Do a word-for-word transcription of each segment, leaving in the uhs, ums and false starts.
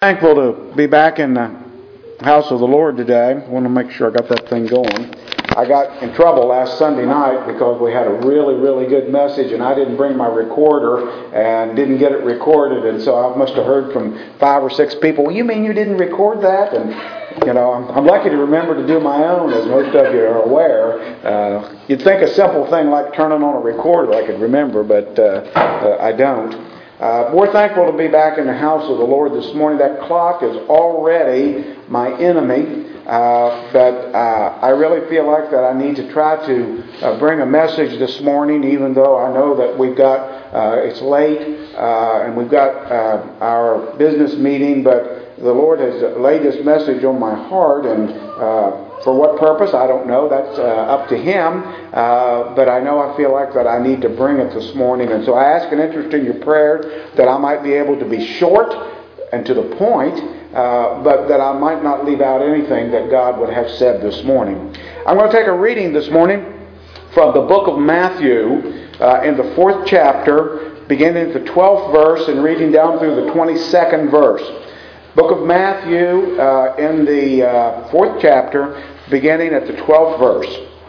Thankful to be back in the house of the Lord today. I want to make sure I got that thing going. I got in trouble last Sunday night because we had a really, really good message and I didn't bring my recorder and didn't get it recorded, and so I must have heard from five or six people, well, you mean you didn't record that? And, you know, I'm, I'm lucky to remember to do my own, as most of you are aware. Uh, you'd think a simple thing like turning on a recorder I could remember, but uh, uh, I don't. Uh, we're thankful to be back in the house of the Lord this morning. That clock is already my enemy, uh, but uh, I really feel like that I need to try to uh, bring a message this morning, even though I know that we've got, uh, it's late, uh, and we've got uh, our business meeting, but the Lord has laid this message on my heart, and uh, for what purpose, I don't know. That's uh, up to Him. Uh, but I know I feel like that I need to bring it this morning. And so I ask an interest in your prayers that I might be able to be short and to the point, uh, but that I might not leave out anything that God would have said this morning. I'm going to take a reading this morning from the book of Matthew uh, in the fourth chapter, beginning at the twelfth verse and reading down through the twenty-second verse. Book of Matthew uh, in the uh, fourth chapter, beginning at the twelfth verse.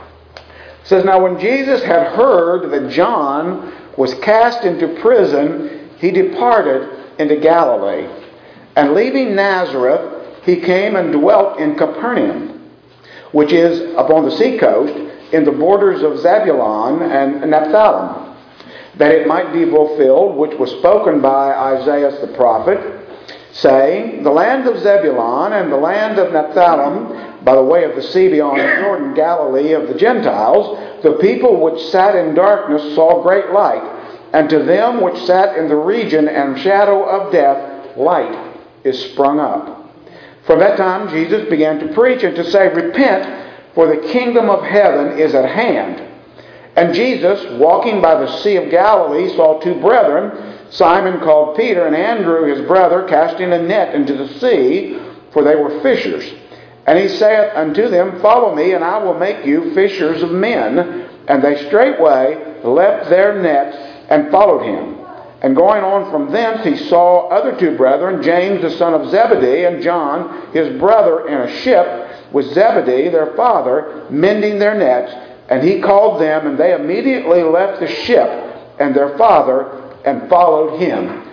It says, Now when Jesus had heard that John was cast into prison, he departed into Galilee. And leaving Nazareth, he came and dwelt in Capernaum, which is upon the seacoast, in the borders of Zebulun and Naphtali, that it might be fulfilled, which was spoken by Isaiah the prophet, saying, The land of Zebulun and the land of Naphtali, by the way of the sea beyond the Jordan, Galilee of the Gentiles, the people which sat in darkness saw great light, and to them which sat in the region and shadow of death, light is sprung up. From that time Jesus began to preach and to say, Repent, for the kingdom of heaven is at hand. And Jesus, walking by the Sea of Galilee, saw two brethren, Simon called Peter, and Andrew his brother, casting a net into the sea, for they were fishers. And he saith unto them, Follow me, and I will make you fishers of men. And they straightway left their nets and followed him. And going on from thence he saw other two brethren, James the son of Zebedee, and John his brother, in a ship with Zebedee their father, mending their nets. And he called them, and they immediately left the ship and their father, and followed him.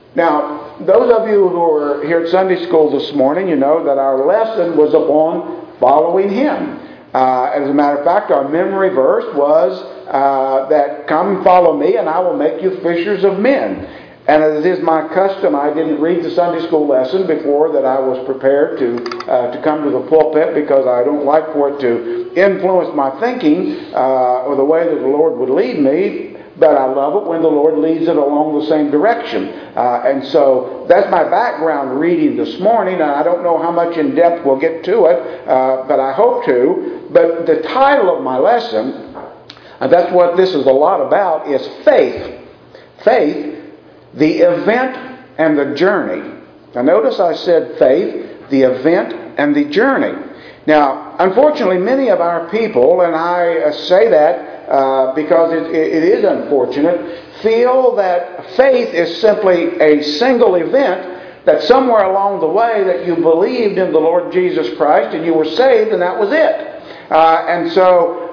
Now, those of you who were here at Sunday school this morning, you know that our lesson was upon following him. Uh, as a matter of fact, our memory verse was uh, that, Come and follow me, and I will make you fishers of men. And as is my custom, I didn't read the Sunday school lesson before that I was prepared to uh, to come to the pulpit, because I don't like for it to influence my thinking uh, or the way that the Lord would lead me. But I love it when the Lord leads it along the same direction. Uh, and so that's my background reading this morning. And I don't know how much in depth we'll get to it, uh, but I hope to. But the title of my lesson, and that's what this is a lot about, is Faith. Faith, the event and the journey. Now notice I said faith, the event and the journey. Now, unfortunately, many of our people, and I uh, say that Uh, because it, it, it is unfortunate, feel that faith is simply a single event, that somewhere along the way that you believed in the Lord Jesus Christ and you were saved and that was it. Uh, and so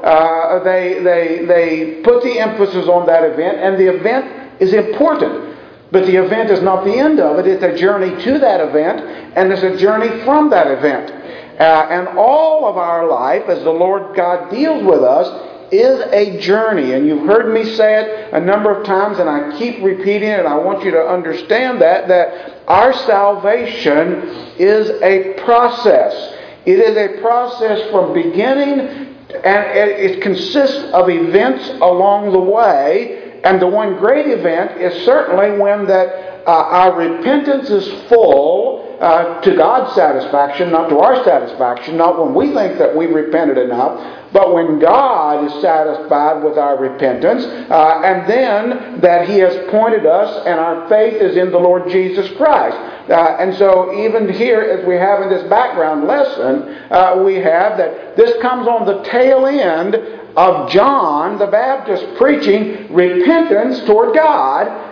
uh, they, they, they put the emphasis on that event, and the event is important. But the event is not the end of it. It's a journey to that event, and it's a journey from that event. Uh, and all of our life, as the Lord God deals with us, is a journey. And you've heard me say it a number of times, and I keep repeating it, and I want you to understand that, that our salvation is a process. It is a process from beginning, and it consists of events along the way. And the one great event is certainly when that uh, our repentance is full, Uh, to God's satisfaction, not to our satisfaction, not when we think that we've repented enough, but when God is satisfied with our repentance, uh, and then that He has pointed us, and our faith is in the Lord Jesus Christ. Uh, and so even here, as we have in this background lesson, uh, we have that this comes on the tail end of John the Baptist preaching repentance toward God,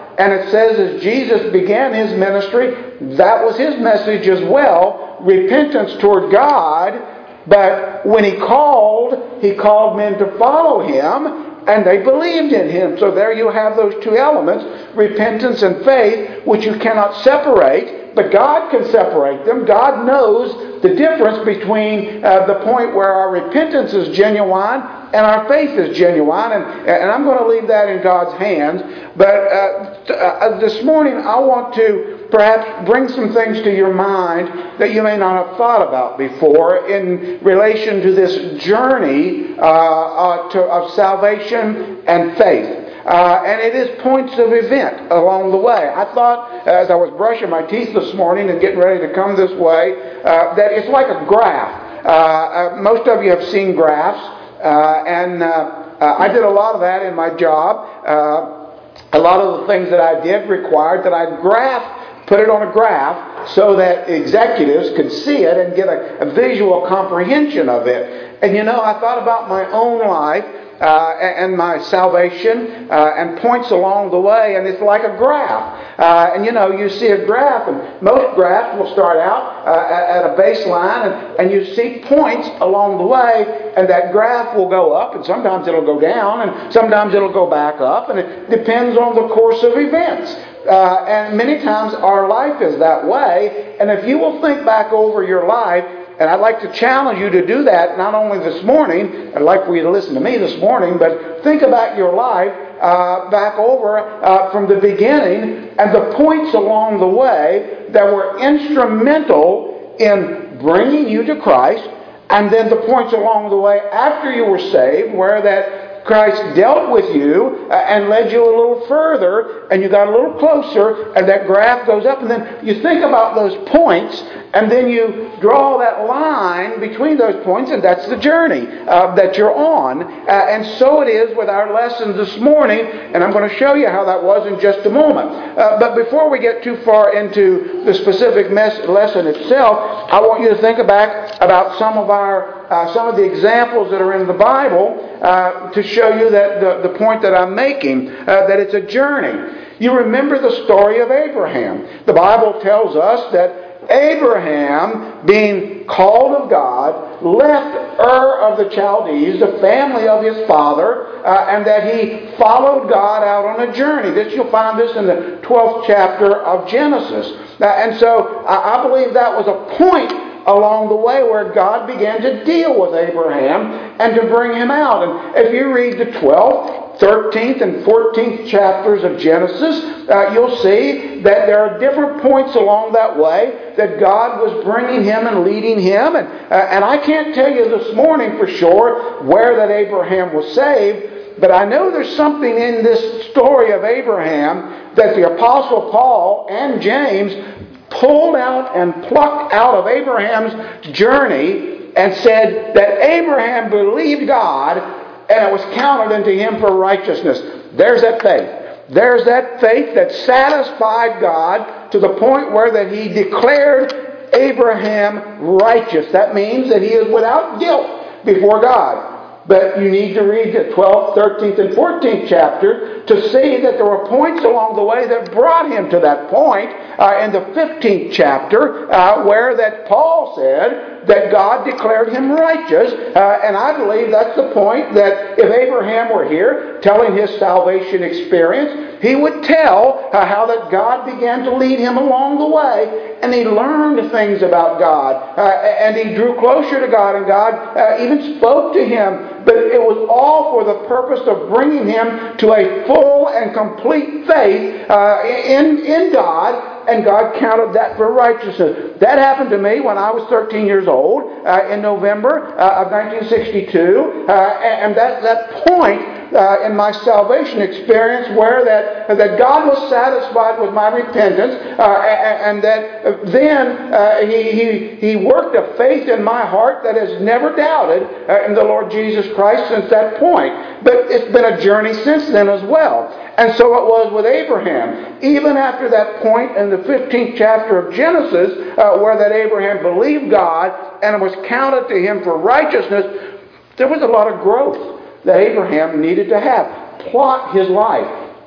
And it says as Jesus began His ministry, that was His message as well, repentance toward God. But when He called, He called men to follow Him, and they believed in Him. So there you have those two elements, repentance and faith, which you cannot separate, but God can separate them. God knows the difference between uh, the point where our repentance is genuine and our faith is genuine, and, and I'm going to leave that in God's hands. But uh, t- uh, this morning I want to perhaps bring some things to your mind that you may not have thought about before in relation to this journey uh, uh, to, of salvation and faith. Uh, and it is points of event along the way. I thought, as I was brushing my teeth this morning and getting ready to come this way, uh, that it's like a graph. Uh, uh, most of you have seen graphs, uh, and uh, uh, I did a lot of that in my job. Uh, a lot of the things that I did required that I graph, put it on a graph so that executives could see it and get a, a visual comprehension of it. And you know, I thought about my own life Uh, and my salvation uh, and points along the way, and it's like a graph. Uh, and you know, you see a graph, and most graphs will start out uh, at a baseline, and, and you see points along the way, and that graph will go up, and sometimes it'll go down, and sometimes it'll go back up, and it depends on the course of events. Uh, and many times our life is that way, and if you will think back over your life, and I'd like to challenge you to do that not only this morning, I'd like for you to listen to me this morning, but think about your life uh, back over uh, from the beginning and the points along the way that were instrumental in bringing you to Christ, and then the points along the way after you were saved where that Christ dealt with you uh, and led you a little further, and you got a little closer, and that graph goes up, and then you think about those points, and then you draw that line between those points, and that's the journey uh, that you're on. Uh, and so it is with our lessons this morning, and I'm going to show you how that was in just a moment. Uh, but before we get too far into the specific mes- lesson itself, I want you to think back about some of our Uh, some of the examples that are in the Bible uh, to show you that the, the point that I'm making, uh, that it's a journey. You remember the story of Abraham. The Bible tells us that Abraham, being called of God, left Ur of the Chaldees, the family of his father, uh, and that he followed God out on a journey. This, you'll find this in the twelfth chapter of Genesis. Uh, and so I, I believe that was a point along the way where God began to deal with Abraham and to bring him out. And if you read the twelfth, thirteenth, and fourteenth chapters of Genesis, uh, you'll see that there are different points along that way that God was bringing him and leading him. And, uh, and I can't tell you this morning for sure where that Abraham was saved, but I know there's something in this story of Abraham that the Apostle Paul and James pulled out and plucked out of Abraham's journey and said that Abraham believed God and it was counted unto him for righteousness. There's that faith. There's that faith that satisfied God to the point where that He declared Abraham righteous. That means that he is without guilt before God. But you need to read the twelfth, thirteenth, and fourteenth chapter to see that there were points along the way that brought him to that point. Uh, in the fifteenth chapter, uh, where that Paul said that God declared him righteous. Uh, and I believe that's the point that if Abraham were here telling his salvation experience, he would tell uh, how that God began to lead him along the way, and he learned things about God, uh, and he drew closer to God, and God uh, even spoke to him. But it was all for the purpose of bringing him to a full and complete faith uh, in, in God, and God counted that for righteousness. That happened to me when I was thirteen years old uh, in November uh, of nineteen sixty-two, uh, and that, that point Uh, in my salvation experience where that that God was satisfied with my repentance, uh, and, and that then uh, he, he He worked a faith in my heart that has never doubted uh, in the Lord Jesus Christ since that point. But it's been a journey since then as well. And so it was with Abraham. Even after that point in the fifteenth chapter of Genesis, uh, where that Abraham believed God and it was counted to him for righteousness, there was a lot of growth that Abraham needed to have. Plot his life.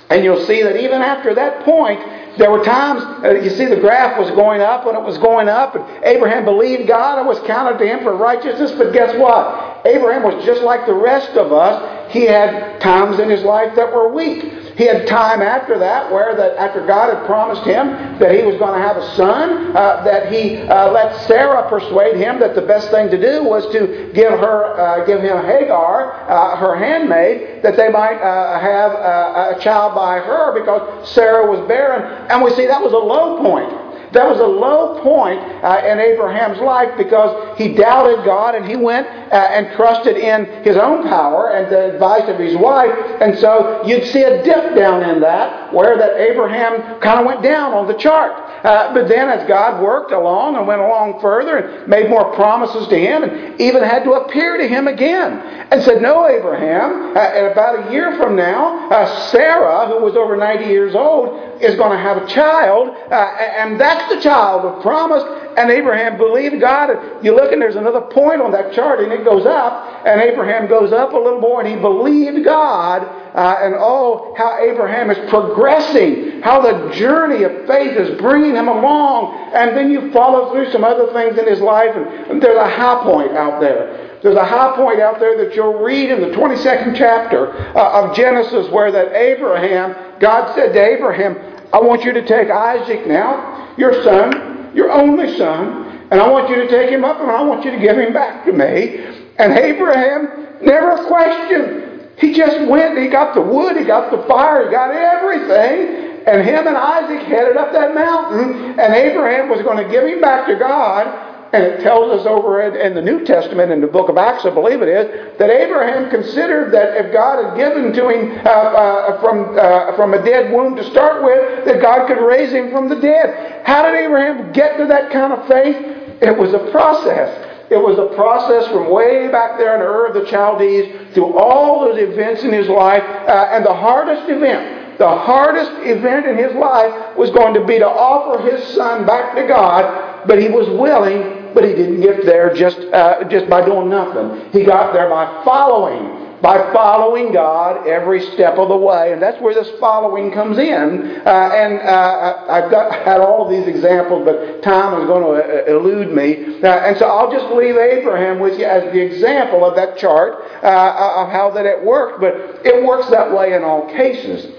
And you'll see that even after that point, there were times, uh, you see the graph was going up when it was going up, and Abraham believed God and was counted to him for righteousness. But guess what? Abraham was just like the rest of us. He had times in his life that were weak. He had time after that where that after God had promised him that he was going to have a son, uh, that he uh, let Sarah persuade him that the best thing to do was to give her, uh, give him Hagar, uh, her handmaid, that they might uh, have uh, a child by her because Sarah was barren. And we see that was a low point. That was a low point uh, in Abraham's life because he doubted God and he went uh, and trusted in his own power and the advice of his wife. And so you'd see a dip down in that where that Abraham kind of went down on the chart. Uh, but then as God worked along and went along further and made more promises to him and even had to appear to him again and said, no, Abraham, uh, and about a year from now, uh, Sarah, who was over ninety years old, is going to have a child, uh, and that's the child of promise. And Abraham believed God. And you look and there's another point on that chart and it goes up, and Abraham goes up a little more and he believed God. Uh, and oh, how Abraham is progressing, how the journey of faith is bringing him along. And then you follow through some other things in his life, and, and there's a high point out there. There's a high point out there that you'll read in the twenty-second chapter uh, of Genesis where that Abraham, God said to Abraham, I want you to take Isaac now, your son, your only son, and I want you to take him up and I want you to give him back to me. And Abraham never questioned. He just went, he got the wood, he got the fire, he got everything. And him and Isaac headed up that mountain, and Abraham was going to give him back to God. And it tells us over in the New Testament, in the book of Acts, I believe it is, that Abraham considered that if God had given to him uh, uh, from uh, from a dead womb to start with, that God could raise him from the dead. How did Abraham get to that kind of faith? It was a process. It was a process from way back there in Ur of the Chaldees through all those events in his life. Uh, and the hardest event, the hardest event in his life was going to be to offer his son back to God. But he was willing, but he didn't get there just uh, just by doing nothing. He got there by following, by following God every step of the way. And that's where this following comes in. Uh, and uh, I've got had all of these examples, but time is going to elude me. Uh, and so I'll just leave Abraham with you as the example of that chart uh, of how that it worked. But it works that way in all cases.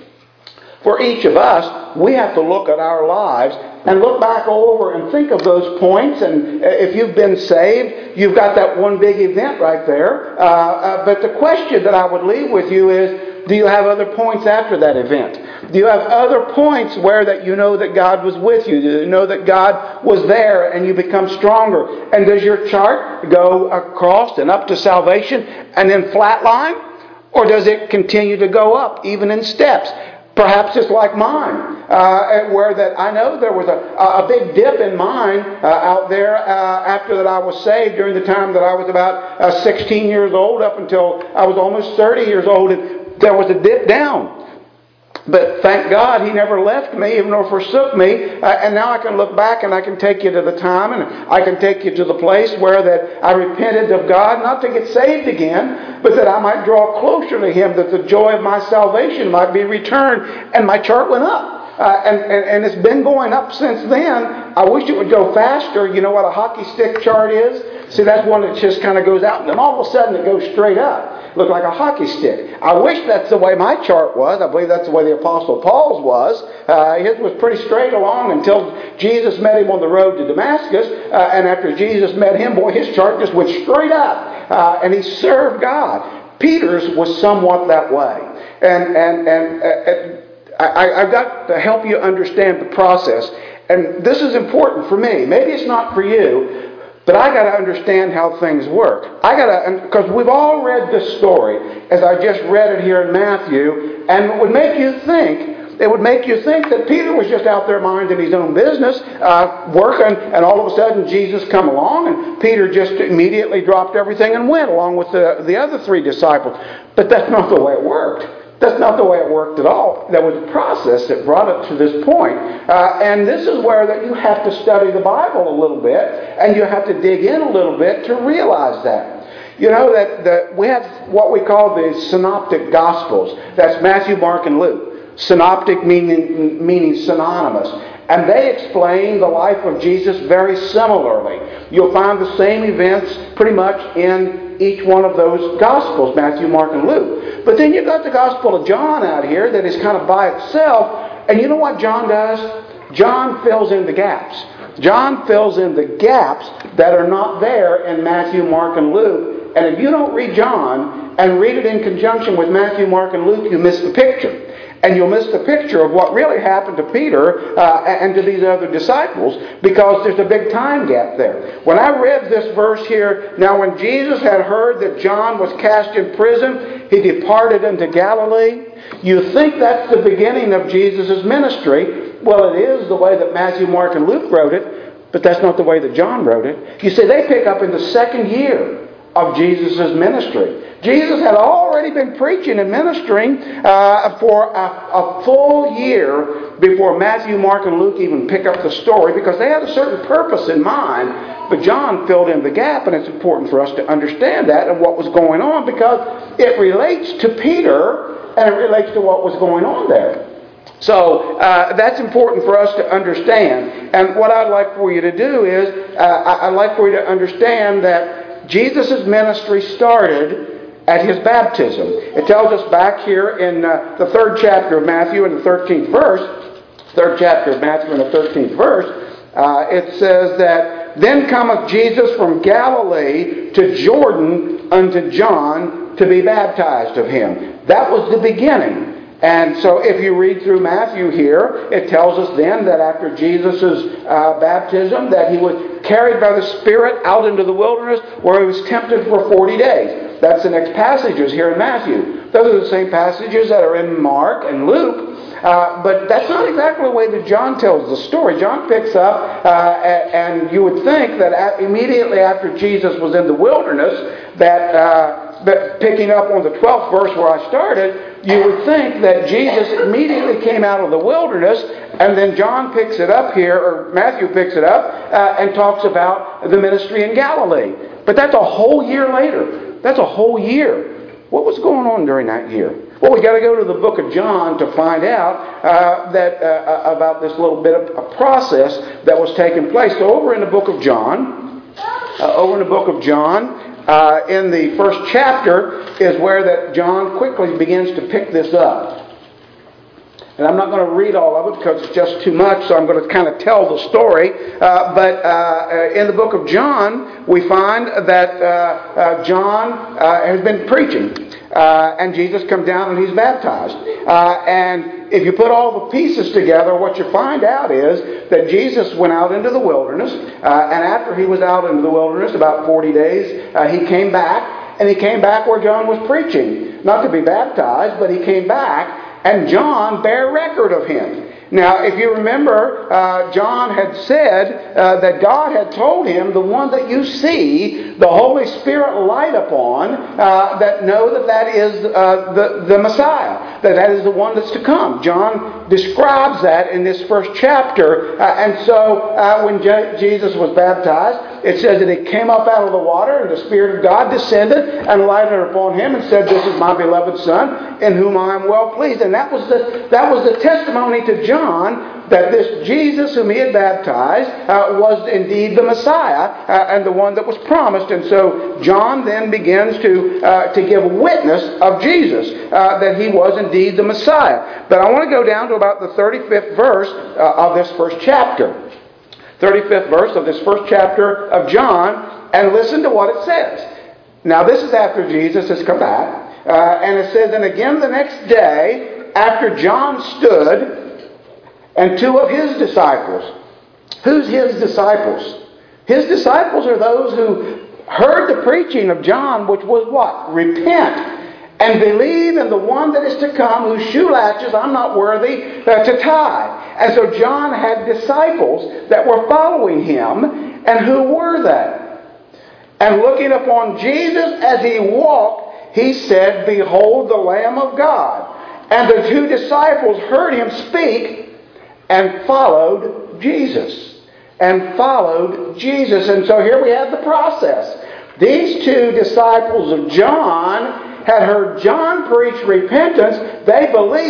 For each of us, we have to look at our lives and look back over and think of those points. And if you've been saved, you've got that one big event right there. Uh, uh, but the question that I would leave with you is, do you have other points after that event? Do you have other points where that you know that God was with you? Do you know that God was there and you become stronger? And does your chart go across and up to salvation and then flatline? Or does it continue to go up, even in steps? Perhaps it's like mine, uh, where that I know there was a, a big dip in mine uh, out there uh, after that I was saved during the time that I was about uh, sixteen years old up until I was almost thirty years old. And there was a dip down. But thank God He never left me, even nor forsook me. Uh, and now I can look back and I can take you to the time and I can take you to the place where that I repented of God, not to get saved again, but that I might draw closer to Him, that the joy of my salvation might be returned. And my chart went up. Uh, and, and, and it's been going up since then. I wish it would go faster. You know what a hockey stick chart is? See, that's one that just kind of goes out and then all of a sudden it goes straight up. Look like a hockey stick. I wish that's the way my chart was. I believe that's the way the Apostle Paul's was. Uh, his was pretty straight along until Jesus met him on the road to Damascus. Uh, and after Jesus met him, boy, his chart just went straight up. Uh, and he served God. Peter's was somewhat that way. And, and, and, uh, I, I've got to help you understand the process. And this is important for me. Maybe it's not for you, but I got to understand how things work. I got to, because we've all read this story, as I just read it here in Matthew, and it would make you think, it would make you think that Peter was just out there minding his own business, uh, working, and all of a sudden Jesus come along, and Peter just immediately dropped everything and went along with the, the other three disciples. But that's not the way it worked. That's not the way it worked at all. There was a process that brought it to this point. Uh, and this is where that you have to study the Bible a little bit, and you have to dig in a little bit to realize that. You know that, that we have what we call the synoptic Gospels. That's Matthew, Mark, and Luke. Synoptic meaning, meaning synonymous. And they explain the life of Jesus very similarly. You'll find the same events pretty much in each one of those Gospels, Matthew, Mark, and Luke. But then you've got the Gospel of John out here that is kind of by itself. And you know what John does? John fills in the gaps. John fills in the gaps that are not there in Matthew, Mark, and Luke. And if you don't read John and read it in conjunction with Matthew, Mark, and Luke, you miss the picture. And you'll miss the picture of what really happened to Peter uh, and to these other disciples, because there's a big time gap there. When I read this verse here, now when Jesus had heard that John was cast in prison, he departed into Galilee. You think that's the beginning of Jesus' ministry. Well, it is the way that Matthew, Mark, and Luke wrote it, but that's not the way that John wrote it. You see, they pick up in the second year of Jesus' ministry. Jesus had already been preaching and ministering uh, for a, a full year before Matthew, Mark, and Luke even pick up the story, because they had a certain purpose in mind. But John filled in the gap, and it's important for us to understand that and what was going on, because it relates to Peter and it relates to what was going on there. So uh, that's important for us to understand. And what I'd like for you to do is, uh, I'd like for you to understand that Jesus' ministry started at His baptism. It tells us back here in uh, the third chapter of Matthew in the thirteenth verse, third chapter of Matthew in the thirteenth verse, uh, it says that, "Then cometh Jesus from Galilee to Jordan unto John to be baptized of him." That was the beginning. And so if you read through Matthew here, it tells us then that after Jesus' uh, baptism, that He was carried by the Spirit out into the wilderness where He was tempted for forty days. That's the next passages here in Matthew. Those are the same passages that are in Mark and Luke. Uh, but that's not exactly the way that John tells the story. John picks up, uh, and you would think that immediately after Jesus was in the wilderness, that, uh, that picking up on the twelfth verse where I started, you would think that Jesus immediately came out of the wilderness, and then John picks it up here, or Matthew picks it up, uh, and talks about the ministry in Galilee. But that's a whole year later. That's a whole year. What was going on during that year? Well, we've got to go to the book of John to find out uh, that uh, about this little bit of a process that was taking place. So over in the book of John, uh, over in the book of John, uh, in the first chapter is where that John quickly begins to pick this up. And I'm not going to read all of it because it's just too much, so I'm going to kind of tell the story. Uh, but uh, in the book of John, we find that uh, uh, John uh, has been preaching. Uh, and Jesus comes down and He's baptized. Uh, and if you put all the pieces together, what you find out is that Jesus went out into the wilderness. Uh, and after He was out into the wilderness, about forty days, uh, He came back. And He came back where John was preaching. Not to be baptized, but He came back. And John bare record of Him. Now, if you remember, uh, John had said uh, that God had told him, the one that you see the Holy Spirit light upon, uh, that know that that is uh, the, the Messiah, that that is the one that's to come. John describes that in this first chapter. Uh, and so uh, when Je- Jesus was baptized, it says that He came up out of the water and the Spirit of God descended and lighted upon Him and said, "This is my beloved Son, in whom I am well pleased." And that was the, that was the testimony to John that this Jesus whom He had baptized uh, was indeed the Messiah uh, and the one that was promised. And so John then begins to uh, to give witness of Jesus, uh, that He was indeed the Messiah. But I want to go down to about the thirty-fifth verse uh, of this first chapter. thirty-fifth verse of this first chapter of John, and listen to what it says. Now this is after Jesus has come back, uh, and it says, "And again the next day, after John stood, and two of his disciples." Who's His disciples? His disciples are those who heard the preaching of John, which was what? Repent and believe in the one that is to come, whose shoe latches I'm not worthy uh, to tie. And so John had disciples that were following him. And who were they? And looking upon Jesus as He walked, he said, "Behold the Lamb of God." And the two disciples heard Him speak and followed Jesus. And followed Jesus. And so here we have the process. These two disciples of John had heard John preach repentance. They believed.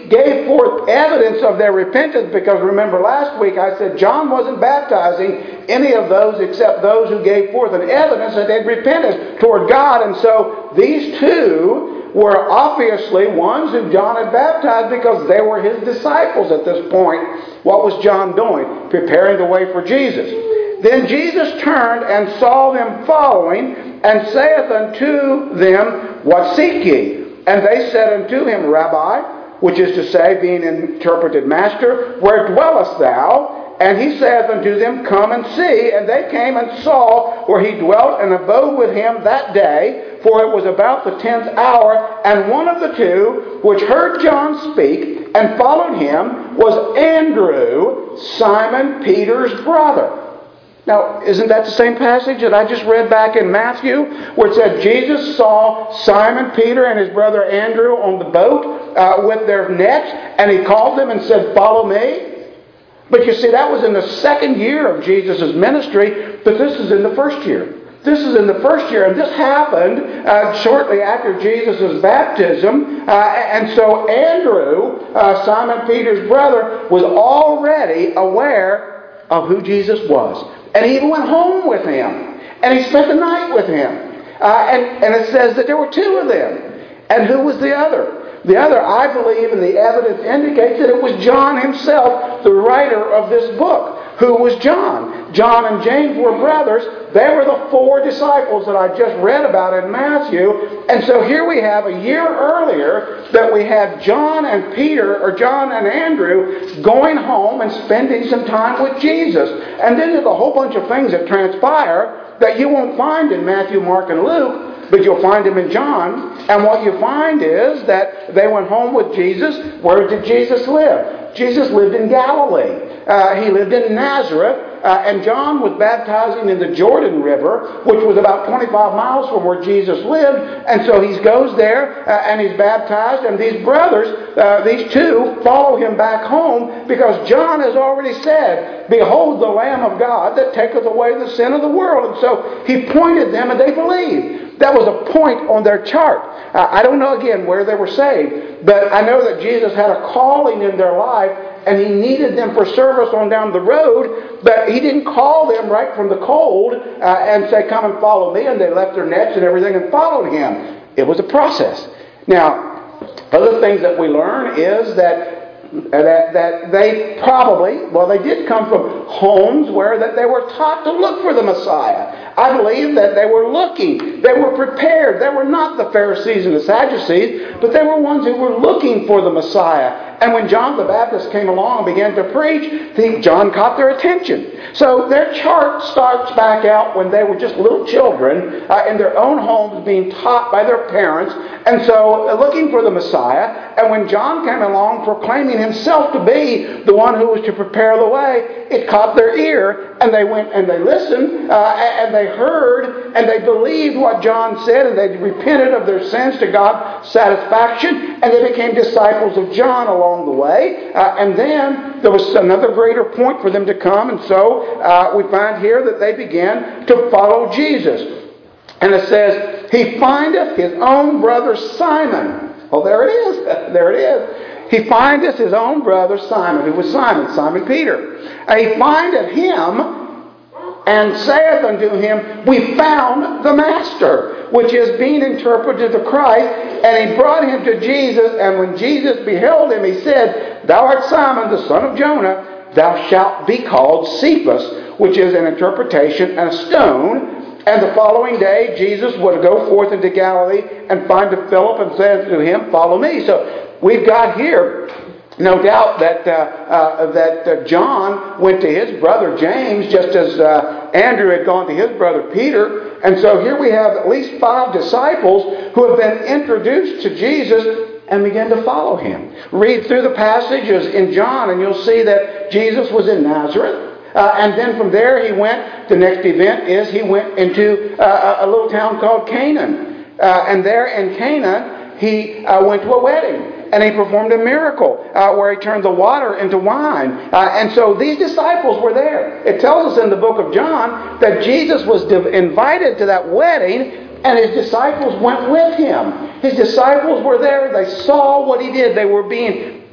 gave forth evidence of their repentance, because remember last week I said John wasn't baptizing any of those except those who gave forth an evidence that they'd repented toward God. And so these two were obviously ones who John had baptized because they were his disciples at this point. What was John doing? Preparing the way for Jesus. Then Jesus turned and saw them following, and saith unto them, What seek ye? And they said unto him, Rabbi, which is to say, being interpreted, Master, where dwellest thou? And he saith unto them, Come and see. And they came and saw where he dwelt, and abode with him that day, for it was about the tenth hour. And one of the two, which heard John speak, and followed him, was Andrew, Simon Peter's brother. Now, isn't that the same passage that I just read back in Matthew, where it said Jesus saw Simon Peter and his brother Andrew on the boat uh, with their nets, and he called them and said, Follow me? But you see, that was in the second year of Jesus' ministry, but this is in the first year. This is in the first year, and this happened uh, shortly after Jesus' baptism. Uh, and so Andrew, uh, Simon Peter's brother, was already aware of who Jesus was. And he even went home with him. And he spent the night with him. Uh, and, and it says that there were two of them. And who was the other? The other, I believe, and the evidence indicates that it was John himself, the writer of this book. Who was John? John and James were brothers. They were the four disciples that I just read about in Matthew. And so here we have a year earlier that we had John and Peter, or John and Andrew, going home and spending some time with Jesus. And then there's a whole bunch of things that transpire that you won't find in Matthew, Mark, and Luke, but you'll find them in John. And what you find is that they went home with Jesus. Where did Jesus live? Jesus lived in Galilee. Uh, he lived in Nazareth, uh, and John was baptizing in the Jordan River, which was about twenty-five miles from where Jesus lived. And so he goes there, uh, and he's baptized, and these brothers, uh, these two, follow him back home, because John has already said, Behold the Lamb of God that taketh away the sin of the world. And so he pointed them, and they believed. That was a point on their chart. Uh, I don't know, again, where they were saved, but I know that Jesus had a calling in their life, and he needed them for service on down the road, but he didn't call them right from the cold uh, and say, Come and follow me, and they left their nets and everything and followed him. It was a process. Now, other things that we learn is that That, that they probably, well, they did come from homes where that they were taught to look for the Messiah. I believe that they were looking. They were prepared. They were not the Pharisees and the Sadducees, but they were ones who were looking for the Messiah. And when John the Baptist came along and began to preach, the, John caught their attention. So their chart starts back out when they were just little children uh, in their own homes being taught by their parents. And so uh, looking for the Messiah. And when John came along proclaiming himself to be the one who was to prepare the way, it caught their ear, and they went and they listened, uh, and they heard, and they believed what John said, and they repented of their sins to God's satisfaction, and they became disciples of John along the way. Uh, and then there was another greater point for them to come, and so uh, we find here that they began to follow Jesus. And it says, He findeth his own brother Simon. Oh, there it is. There it is. He findeth his own brother Simon. Who was Simon? Simon Peter. And he findeth him and saith unto him, We found the Master, which is being interpreted to Christ. And he brought him to Jesus. And when Jesus beheld him, he said, Thou art Simon, the son of Jonah. Thou shalt be called Cephas, which is an interpretation, a stone. And the following day, Jesus would go forth into Galilee and find Philip and said to him, Follow me. So we've got here, no doubt, that uh, uh, that uh, John went to his brother James, just as uh, Andrew had gone to his brother Peter. And so here we have at least five disciples who have been introduced to Jesus and began to follow him. Read through the passages in John, and you'll see that Jesus was in Nazareth. Uh, and then from there he went, the next event is he went into uh, a little town called Canaan. Uh, and there in Canaan, he uh, went to a wedding. And he performed a miracle uh, where he turned the water into wine. Uh, and so these disciples were there. It tells us in the book of John that Jesus was invited to that wedding, and his disciples went with him. His disciples were there. They saw what he did. They were being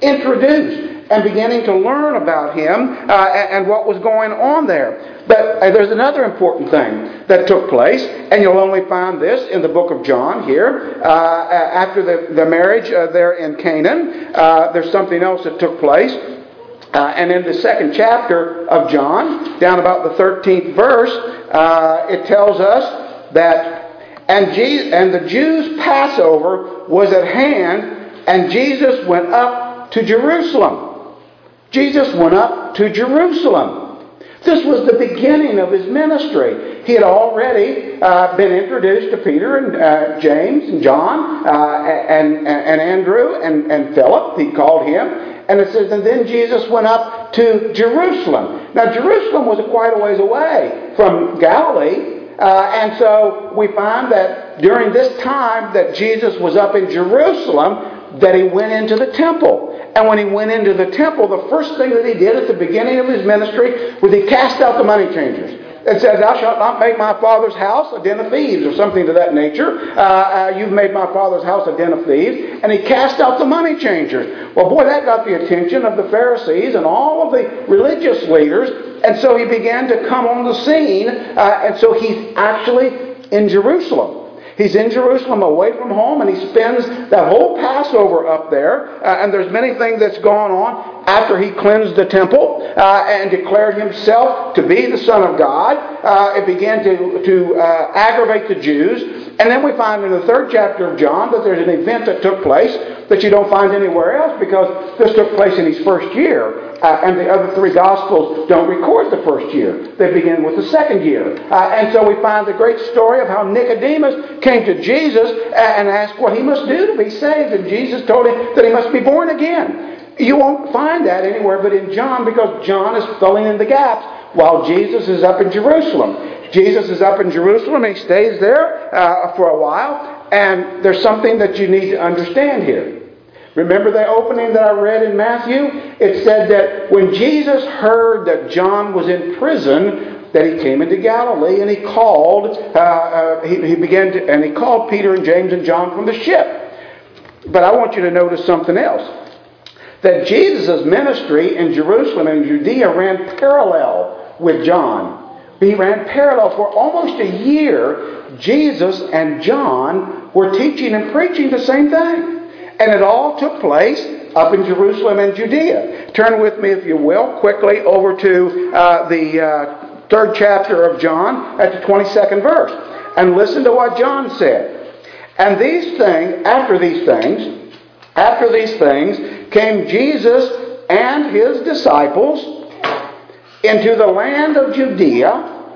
introduced and beginning to learn about him uh, and, and what was going on there. But uh, there's another important thing that took place, and you'll only find this in the book of John here. Uh, after the, the marriage uh, there in Canaan, uh, there's something else that took place. Uh, and in the second chapter of John, down about the thirteenth verse, uh, it tells us that, and, Je- and the Jews' Passover was at hand, and Jesus went up to Jerusalem. Jesus went up to Jerusalem. This was the beginning of his ministry. He had already uh, been introduced to Peter and uh, James and John uh, and, and, and Andrew and, and Philip. He called him. And it says, and then Jesus went up to Jerusalem. Now, Jerusalem was quite a ways away from Galilee. Uh, and so we find that during this time that Jesus was up in Jerusalem, that he went into the temple. And when he went into the temple, the first thing that he did at the beginning of his ministry was he cast out the money changers. It says, thou shalt not make my father's house a den of thieves, or something to that nature. Uh, uh, you've made my father's house a den of thieves. And he cast out the money changers. Well, boy, that got the attention of the Pharisees and all of the religious leaders. And so he began to come on the scene. Uh, and so he's actually in Jerusalem. He's in Jerusalem away from home, and he spends that whole Passover up there. Uh, and there's many things that's gone on after he cleansed the temple uh, and declared himself to be the Son of God. Uh, it began to, to uh, aggravate the Jews. And then we find in the third chapter of John that there's an event that took place that you don't find anywhere else, because this took place in his first year. Uh, and the other three Gospels don't record the first year. They begin with the second year. Uh, and so we find the great story of how Nicodemus came to Jesus and asked what he must do to be saved. And Jesus told him that he must be born again. You won't find that anywhere but in John, because John is filling in the gaps while Jesus is up in Jerusalem. Jesus is up in Jerusalem, and he stays there uh, for a while. And there's something that you need to understand here. Remember the opening that I read in Matthew? It said that when Jesus heard that John was in prison, that he came into Galilee and he called, uh, uh, he, he began to, and he called Peter and James and John from the ship. But I want you to notice something else. That Jesus' ministry in Jerusalem and Judea ran parallel with John. He ran parallel for almost a year. Jesus and John were teaching and preaching the same thing. And it all took place up in Jerusalem and Judea. Turn with me, if you will, quickly over to uh, the uh, third chapter of John at the twenty-second verse. And listen to what John said. And these things, after these things, after these things, came Jesus and his disciples into the land of Judea,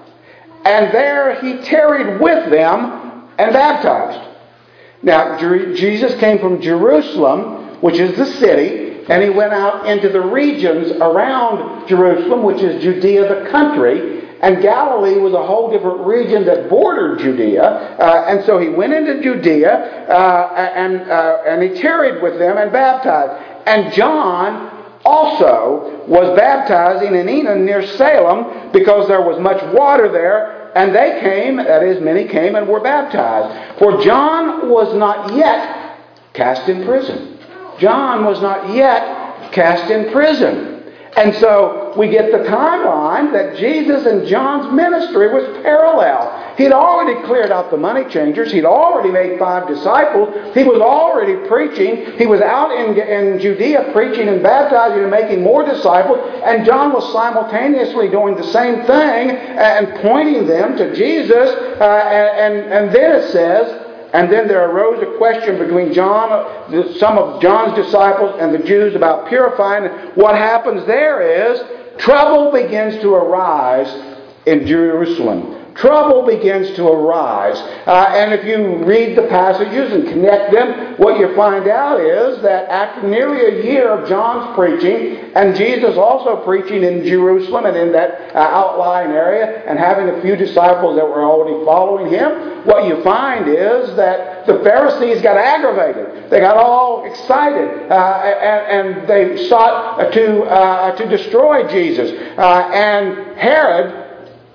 and there he tarried with them and baptized. Now, Jesus came from Jerusalem, which is the city, and he went out into the regions around Jerusalem, which is Judea, the country, and Galilee was a whole different region that bordered Judea, uh, and so he went into Judea, uh, and, uh, and he tarried with them and baptized. And John also was baptizing in Enon near Salem, because there was much water there. And they came, that is, many came and were baptized. For John was not yet cast in prison. John was not yet cast in prison. And so we get the timeline that Jesus and John's ministry was parallel. He'd already cleared out the money changers. He'd already made five disciples. He was already preaching. He was out in, in Judea preaching and baptizing and making more disciples. And John was simultaneously doing the same thing and pointing them to Jesus. Uh, and, and, and then it says, and then there arose a question between John, some of John's disciples and the Jews about purifying. What happens there is trouble begins to arise in Jerusalem. Trouble begins to arise. Uh, and if you read the passages and connect them, what you find out is that after nearly a year of John's preaching, and Jesus also preaching in Jerusalem and in that uh, outlying area, and having a few disciples that were already following him, what you find is that the Pharisees got aggravated. They got all excited, uh, and, and they sought to, uh, to destroy Jesus. Uh, and Herod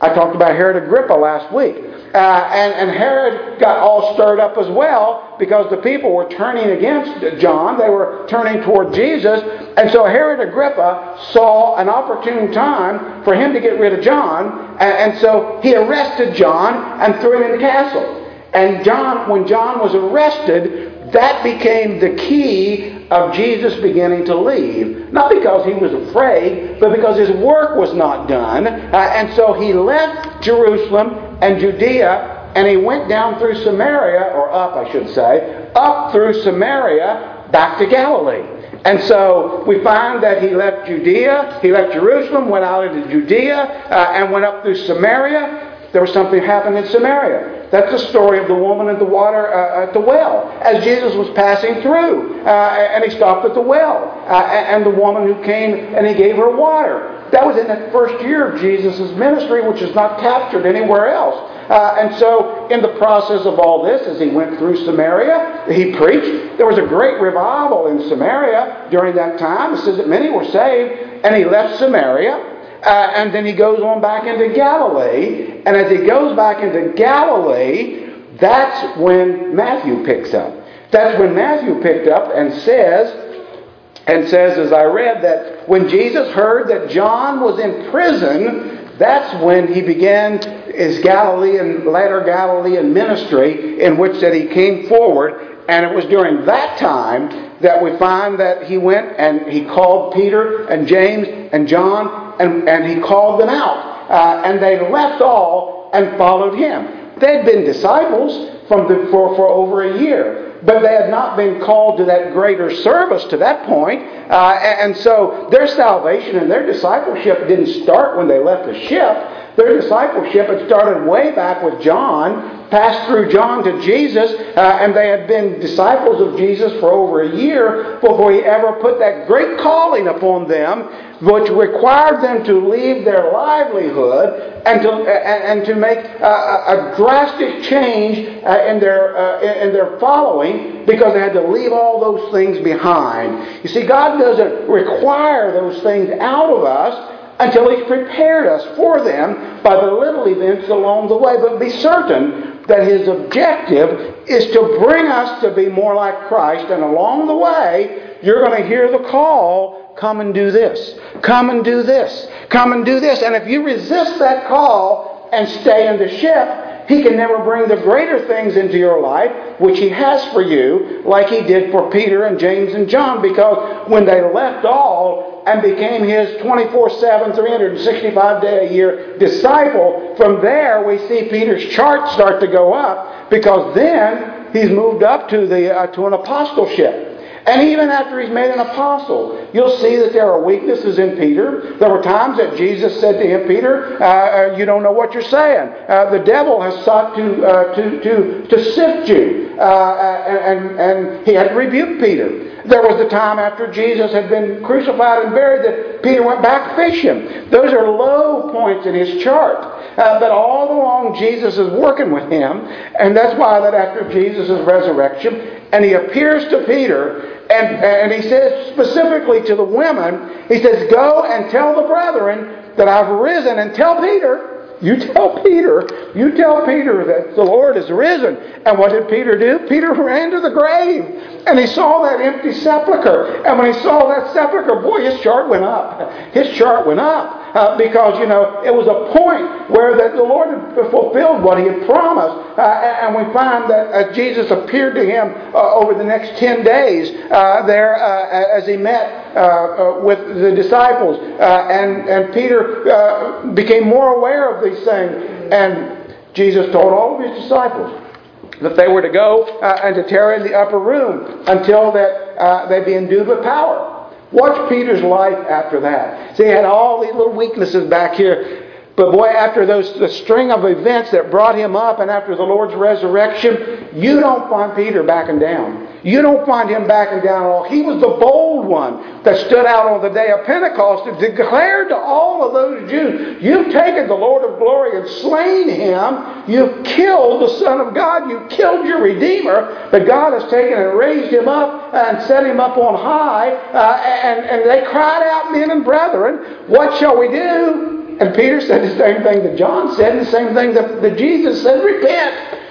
I talked about Herod Agrippa last week. Uh, and, and Herod got all stirred up as well because the people were turning against John. They were turning toward Jesus. And so Herod Agrippa saw an opportune time for him to get rid of John. And, and so he arrested John and threw him in the castle. And John, when John was arrested, that became the key of Jesus beginning to leave. Not because he was afraid, but because his work was not done. Uh, and so he left Jerusalem and Judea, and he went down through Samaria, or up I should say, up through Samaria back to Galilee. And so we find that he left Judea, he left Jerusalem, went out into Judea, uh, and went up through Samaria. There was something happened in Samaria. That's the story of the woman at the water uh, at the well. As Jesus was passing through, uh, and he stopped at the well, uh, and the woman who came and he gave her water. That was in the first year of Jesus' ministry, which is not captured anywhere else. Uh, and so, in the process of all this, as he went through Samaria, he preached. There was a great revival in Samaria during that time. It says that many were saved, and he left Samaria. Uh, and then he goes on back into Galilee. And as he goes back into Galilee, that's when Matthew picks up. That's when Matthew picked up and says, and says, as I read, that when Jesus heard that John was in prison, that's when he began his Galilean, later Galilean ministry, in which that he came forward. And it was during that time that we find that he went and he called Peter and James and John, and, and he called them out. Uh, and they left all and followed him. They had been disciples from the, for, for over a year, but they had not been called to that greater service to that point. Uh, and so their salvation and their discipleship didn't start when they left the ship. Their discipleship had started way back with John, passed through John to Jesus, uh, and they had been disciples of Jesus for over a year before he ever put that great calling upon them, which required them to leave their livelihood and to and, and to make a, a drastic change uh, in their uh, in their following, because they had to leave all those things behind. You see, God doesn't require those things out of us until He's prepared us for them by the little events along the way. But be certain that His objective is to bring us to be more like Christ. And along the way, you're going to hear the call, come and do this. Come and do this. Come and do this. And if you resist that call and stay in the ship, He can never bring the greater things into your life, which He has for you, like He did for Peter and James and John. Because when they left all and became His twenty-four seven, three hundred sixty-five day a year disciple, from there we see Peter's chart start to go up, because then he's moved up to the uh, to an apostleship. And even after he's made an apostle, you'll see that there are weaknesses in Peter. There were times that Jesus said to him, Peter, uh, you don't know what you're saying. Uh, the devil has sought to uh, to to to sift you. Uh, and, and he had to rebuke Peter. There was the time after Jesus had been crucified and buried that Peter went back fishing. Those are low points in his chart. Uh, but all along Jesus is working with him. And that's why that after Jesus' resurrection, and He appears to Peter, and, and He says specifically to the women, He says, go and tell the brethren that I've risen, and tell Peter, you tell Peter, you tell Peter that the Lord is risen. And what did Peter do? Peter ran to the grave, and he saw that empty sepulcher. And when he saw that sepulcher, boy, his chart went up. His chart went up. Uh, because, you know, it was a point where that the Lord had fulfilled what He had promised. Uh, and we find that uh, Jesus appeared to him uh, over the next ten days uh, there uh, as He met uh, uh, with the disciples. Uh, and, and Peter uh, became more aware of these things. And Jesus told all of His disciples that they were to go uh, and to tarry in the upper room until that uh, they be endued with power. Watch Peter's life after that. See, he had all these little weaknesses back here. But boy, after those the string of events that brought him up, and after the Lord's resurrection, you don't find Peter backing down. You don't find him backing down at all. He was the bold one that stood out on the day of Pentecost and declared to all of those Jews, you've taken the Lord of glory and slain Him. You've killed the Son of God. You've killed your Redeemer. But God has taken and raised Him up and set Him up on high. Uh, and, and they cried out, men and brethren, what shall we do? And Peter said the same thing that John said, and the same thing that, that Jesus said, repent.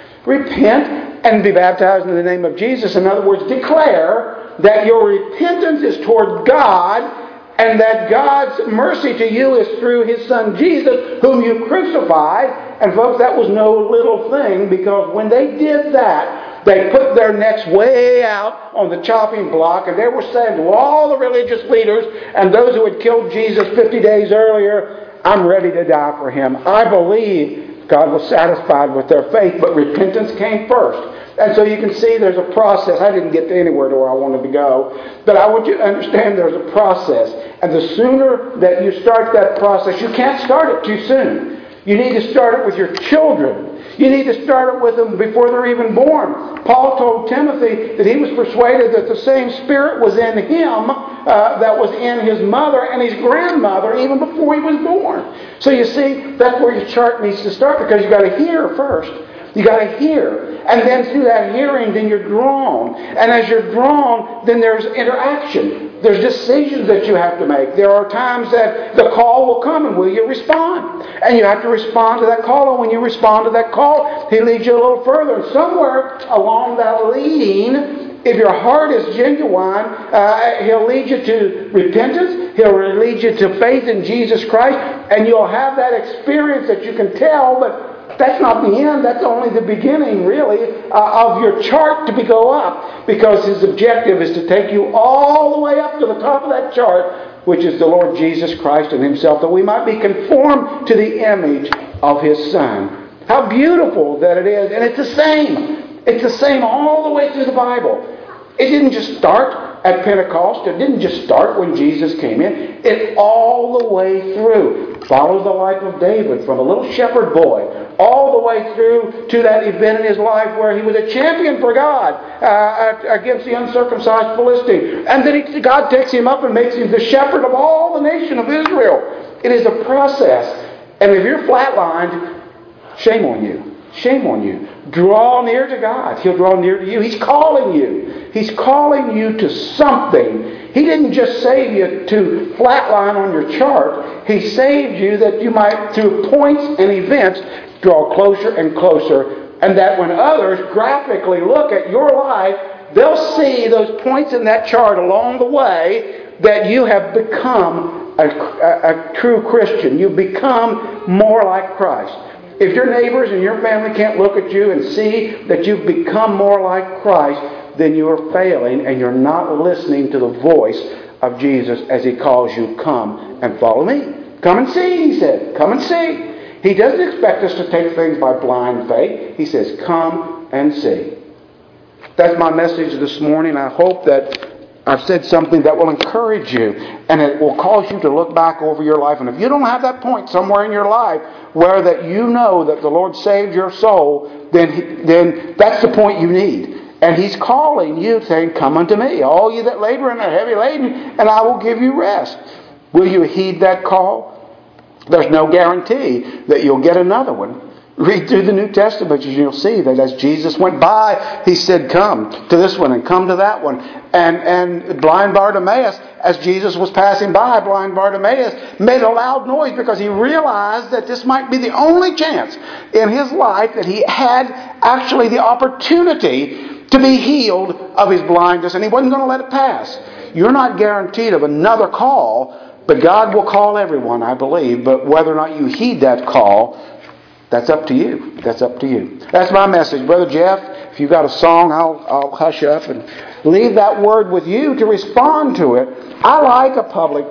Repent and be baptized in the name of Jesus. In other words, declare that your repentance is toward God, and that God's mercy to you is through His Son Jesus, whom you crucified. And folks, that was no little thing, because when they did that, they put their necks way out on the chopping block, and they were saying to all the religious leaders and those who had killed Jesus fifty days earlier, I'm ready to die for Him. I believe God was satisfied with their faith, but repentance came first. And so you can see there's a process. I didn't get to anywhere to where I wanted to go. But I want you to understand there's a process. And the sooner that you start that process, you can't start it too soon. You need to start it with your children. You need to start it with them before they're even born. Paul told Timothy that he was persuaded that the same Spirit was in him uh, that was in his mother and his grandmother even before he was born. So you see, that's where your chart needs to start, because you've got to hear first. You got to hear. And then through that hearing, then you're drawn. And as you're drawn, then there's interaction. There's decisions that you have to make. There are times that the call will come, and will you respond? And you have to respond to that call. And when you respond to that call, He leads you a little further. And somewhere along that leading, if your heart is genuine, uh, He'll lead you to repentance. He'll lead you to faith in Jesus Christ. And you'll have that experience that you can tell, but that's not the end. That's only the beginning, really, uh, of your chart to be go up. Because His objective is to take you all the way up to the top of that chart, which is the Lord Jesus Christ and Himself, that we might be conformed to the image of His Son. How beautiful that it is. And it's the same. It's the same all the way through the Bible. It didn't just start at Pentecost. It didn't just start when Jesus came in. It all the way through follows the life of David, from a little shepherd boy all the way through to that event in his life where he was a champion for God uh, against the uncircumcised Philistine. And then he, God takes him up and makes him the shepherd of all the nation of Israel. It is a process. And if you're flatlined, shame on you. Shame on you. Draw near to God. He'll draw near to you. He's calling you. He's calling you to something. He didn't just save you to flatline on your chart. He saved you that you might, through points and events, draw closer and closer. And that when others graphically look at your life, they'll see those points in that chart along the way that you have become a, a, a true Christian. You've become more like Christ. If your neighbors and your family can't look at you and see that you've become more like Christ, then you are failing and you're not listening to the voice of Jesus as He calls you, come and follow me. Come and see, He said. Come and see. He doesn't expect us to take things by blind faith. He says, come and see. That's my message this morning. I hope that I've said something that will encourage you, and it will cause you to look back over your life. And if you don't have that point somewhere in your life where that you know that the Lord saved your soul, then, then that's the point you need. And He's calling you, saying, come unto me, all you that labor and are heavy laden, and I will give you rest. Will you heed that call? There's no guarantee that you'll get another one. Read through the New Testament and you'll see that as Jesus went by, He said, come to this one and come to that one. And, and blind Bartimaeus, as Jesus was passing by, blind Bartimaeus made a loud noise because he realized that this might be the only chance in his life that he had actually the opportunity to be healed of his blindness, and he wasn't going to let it pass. You're not guaranteed of another call, but God will call everyone, I believe. But whether or not you heed that call, that's up to you. That's up to you. That's my message. Brother Jeff, if you've got a song, I'll, I'll hush up and leave that word with you to respond to it. I like a public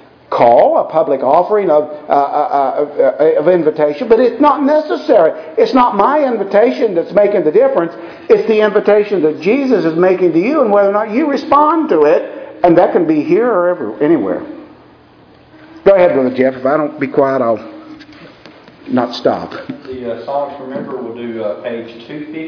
call, a public offering of, uh, uh, uh, of invitation, but it's not necessary. It's not my invitation that's making the difference. It's the invitation that Jesus is making to you, and whether or not you respond to it, and that can be here or ever, anywhere. Go ahead, Brother Jeff. If I don't be quiet, I'll not stop. The uh, Songs Remember will do uh, page two fifty.